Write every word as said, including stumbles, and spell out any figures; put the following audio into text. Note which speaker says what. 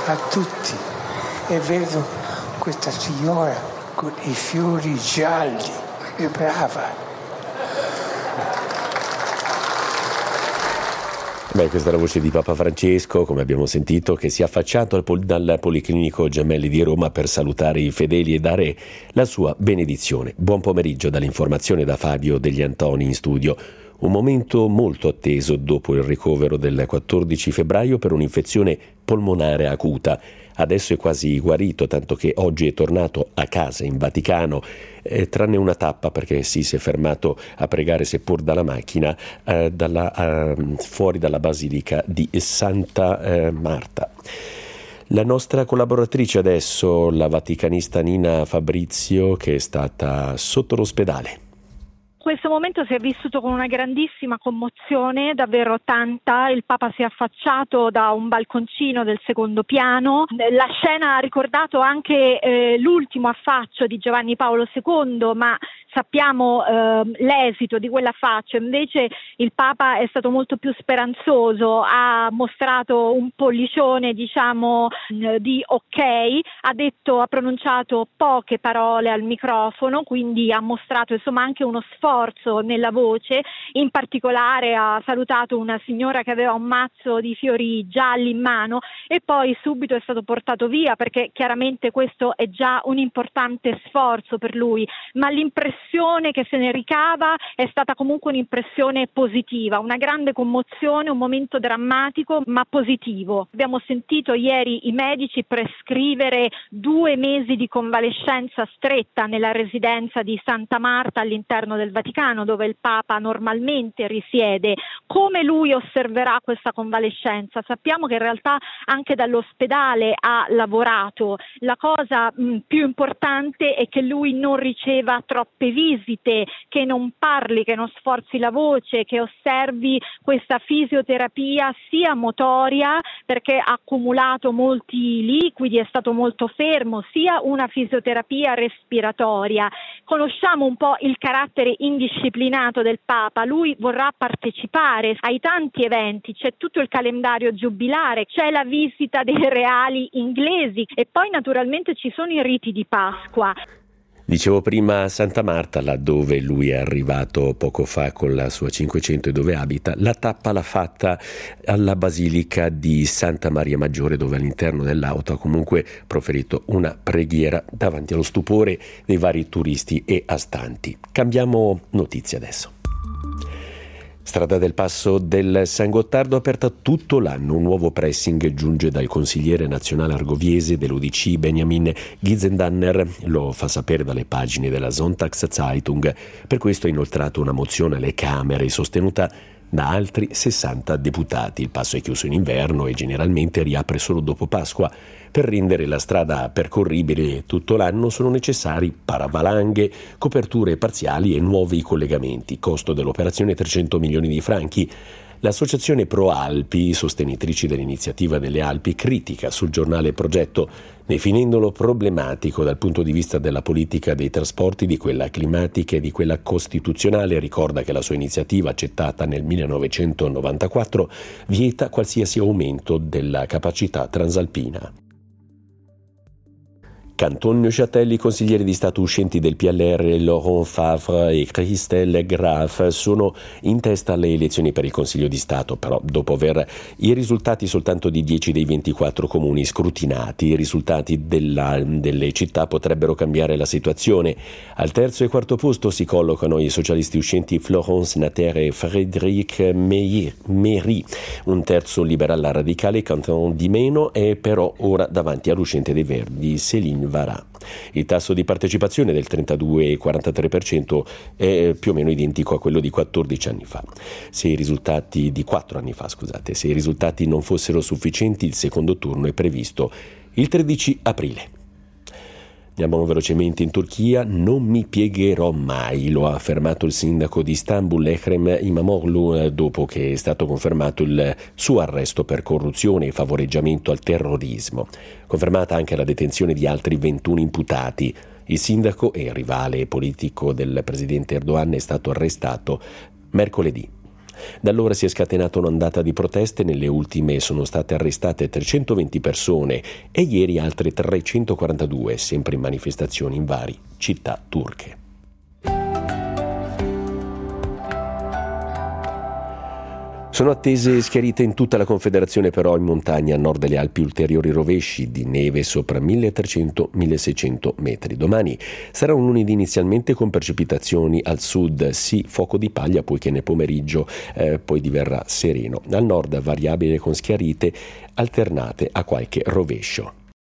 Speaker 1: a tutti e vedo questa signora con i fiori gialli, è brava.
Speaker 2: Beh, questa è la voce di Papa Francesco, come abbiamo sentito, che si è affacciato al pol- dal Policlinico Gemelli di Roma per salutare i fedeli e dare la sua benedizione. Buon pomeriggio dall'informazione da Fabio Degli Antoni in studio. Un momento molto atteso dopo il ricovero del quattordici febbraio per un'infezione polmonare acuta. Adesso è quasi guarito, tanto che oggi è tornato a casa in Vaticano, eh, tranne una tappa perché sì, si è fermato a pregare seppur dalla macchina eh, dalla, eh, fuori dalla Basilica di Santa eh, Marta. La nostra collaboratrice adesso, la vaticanista Nina Fabrizio, che è stata sotto l'ospedale.
Speaker 3: Questo momento si è vissuto con una grandissima commozione, davvero tanta. Il Papa si è affacciato da un balconcino del secondo piano. La scena ha ricordato anche eh, l'ultimo affaccio di Giovanni Paolo secondo, ma sappiamo eh, l'esito di quell'affaccio. Invece il Papa è stato molto più speranzoso, ha mostrato un pollicione, diciamo, di ok, ha detto, ha pronunciato poche parole al microfono, quindi ha mostrato insomma anche uno sforzo nella voce. In particolare ha salutato una signora che aveva un mazzo di fiori gialli in mano e poi subito è stato portato via, perché chiaramente questo è già un importante sforzo per lui, ma l'impressione che se ne ricava è stata comunque un'impressione positiva, una grande commozione, un momento drammatico ma positivo. Abbiamo sentito ieri i medici prescrivere due mesi di convalescenza stretta nella residenza di Santa Marta all'interno del Vaticano, dove il Papa normalmente risiede. Come lui osserverà questa convalescenza? Sappiamo che in realtà anche dall'ospedale ha lavorato. La cosa mh, più importante è che lui non riceva troppe visite, che non parli, che non sforzi la voce, che osservi questa fisioterapia sia motoria, perché ha accumulato molti liquidi, è stato molto fermo, sia una fisioterapia respiratoria. Conosciamo un po' il carattere indisciplinato del Papa, lui vorrà partecipare ai tanti eventi, c'è tutto il calendario giubilare, c'è la visita dei reali inglesi e poi naturalmente ci sono i riti di Pasqua.
Speaker 2: Dicevo prima Santa Marta, laddove lui è arrivato poco fa con la sua cinquecento e dove abita. La tappa l'ha fatta alla Basilica di Santa Maria Maggiore, dove all'interno dell'auto ha comunque proferito una preghiera davanti allo stupore dei vari turisti e astanti. Cambiamo notizia adesso. Strada del Passo del San Gottardo aperta tutto l'anno. Un nuovo pressing giunge dal consigliere nazionale argoviese dell'U D C Benjamin Gizendanner, lo fa sapere dalle pagine della Sonntags Zeitung. Per questo ha inoltrato una mozione alle Camere sostenuta da altri sessanta deputati. Il passo è chiuso in inverno e generalmente riapre solo dopo Pasqua. Per rendere la strada percorribile tutto l'anno sono necessari paravalanghe, coperture parziali e nuovi collegamenti. Costo dell'operazione trecento milioni di franchi. L'associazione Pro Alpi, sostenitrici dell'iniziativa delle Alpi, critica sul giornale il progetto, definendolo problematico dal punto di vista della politica dei trasporti, di quella climatica e di quella costituzionale. Ricorda che la sua iniziativa, accettata nel millenovecentonovantaquattro, vieta qualsiasi aumento della capacità transalpina. Canton Neuchâtel, i consiglieri di Stato uscenti del P L R Laurent Favre e Christelle Graf sono in testa alle elezioni per il Consiglio di Stato, però dopo aver i risultati soltanto di dieci dei ventiquattro comuni scrutinati, i risultati della, delle città potrebbero cambiare la situazione. Al terzo e quarto posto si collocano i socialisti uscenti Florence Natter e Frédéric Méry. Un terzo liberal radicale, Canton Di Meno, è però ora davanti all'uscente dei Verdi, Céline Varà. Il tasso di partecipazione del trentadue virgola quarantatré per cento è più o meno identico a quello di quattordici anni fa. Se i risultati di quattro anni fa, scusate, se i risultati non fossero sufficienti, il secondo turno è previsto il tredici aprile. Andiamo velocemente in Turchia. Non mi piegherò mai, lo ha affermato il sindaco di Istanbul Ekrem Imamoglu dopo che è stato confermato il suo arresto per corruzione e favoreggiamento al terrorismo. Confermata anche la detenzione di altri ventuno imputati. Il sindaco e rivale politico del presidente Erdogan è stato arrestato mercoledì. Da allora si è scatenata un'ondata di proteste, nelle ultime sono state arrestate trecentoventi persone e ieri altre trecentoquarantadue, sempre in manifestazioni in varie città turche. Sono attese schiarite in tutta la Confederazione, però in montagna a nord delle Alpi ulteriori rovesci di neve sopra milletrecento milleseicento metri. Domani sarà un lunedì inizialmente con precipitazioni al sud, sì fuoco di paglia, poiché nel pomeriggio eh, poi diverrà sereno. Al nord variabile con schiarite alternate a qualche rovescio.